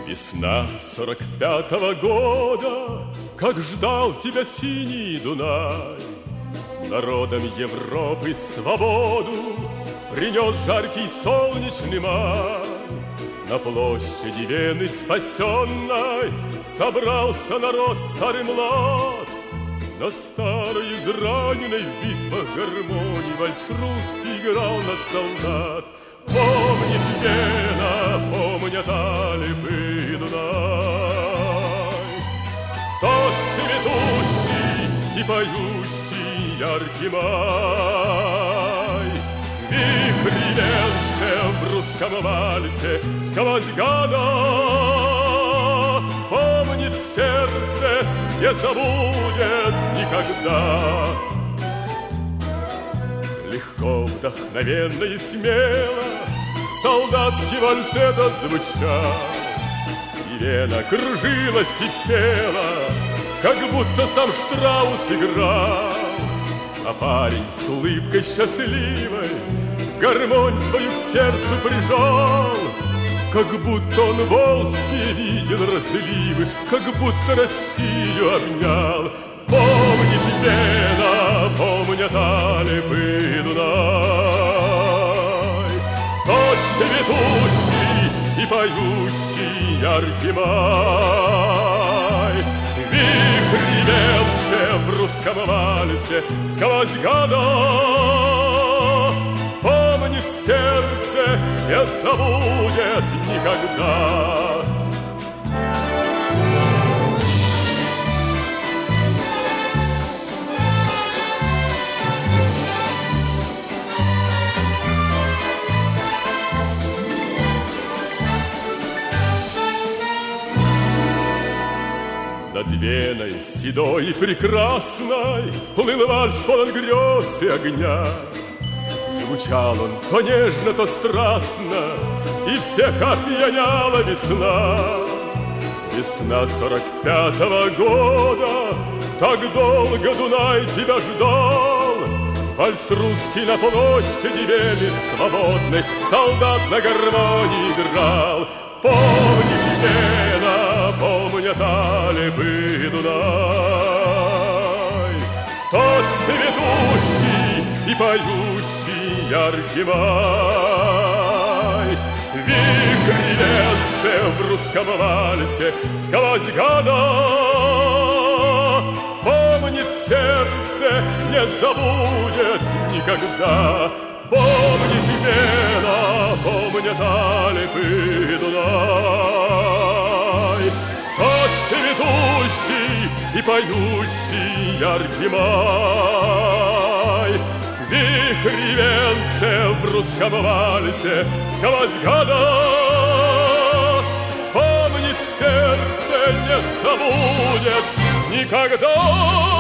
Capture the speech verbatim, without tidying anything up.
Весна сорок пятого года, как ждал тебя синий Дунай. Народам Европы свободу принес жаркий солнечный май. На площади Вены спасенной собрался народ старый млад. На старой израненной в битвах гармонии вальс русский играл на солдат. Помнит Вена, помнят Альпы и Дунай, тот цветущий и поющий яркий май. Вихрь венце в русском вальсе сквозь года помнит сердце, не забудет никогда. Легко, вдохновенно и смело солдатский вальс этот звучал, и Вена кружилась и пела, как будто сам Штраус играл. А парень с улыбкой счастливой гармонь свою к сердцу прижал, как будто он волжские видел разливы, как будто Россию обнял. Помнит Вена, помнят Альпы и Дунай, тот цветущий и поющий яркий май. Вихрь венце в русском вальсе сквозь года помнит сердце, не забудет никогда. Над Веной седой и прекрасной плыл вальс полон грез и огня. Звучал он то нежно, то страстно, и всех опьяняла весна. Весна сорок пятого года, так долго Дунай тебя ждал. Вальс русский на площади Вены свободной солдат на гармонии играл. Помнит Вена, помнят Альпы и Дунай, тот цветущий и поющий яркий май. Вихрь венце в русском вальсе сквозь года помнит сердце, не забудет никогда. Помнит Вена, помнят Альпы и Дунай, тот цветущий и поющий яркий май. Вихрь венце в русском вальсе сквозь года помнит сердце, не забудет никогда.